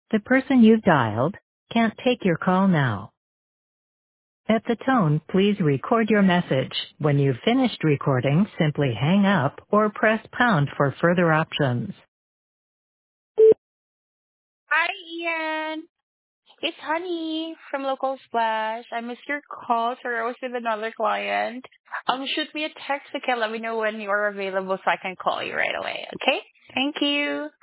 The person you've dialed can't take your call now. At the tone, please record your message. When you've finished recording, simply hang up or press pound for further options. Hi, Ian. It's Honey from Local Splash. I missed your call, so I was with another client. Shoot me a text, okay? Let me know when you're available so I can call you right away, okay? Thank you.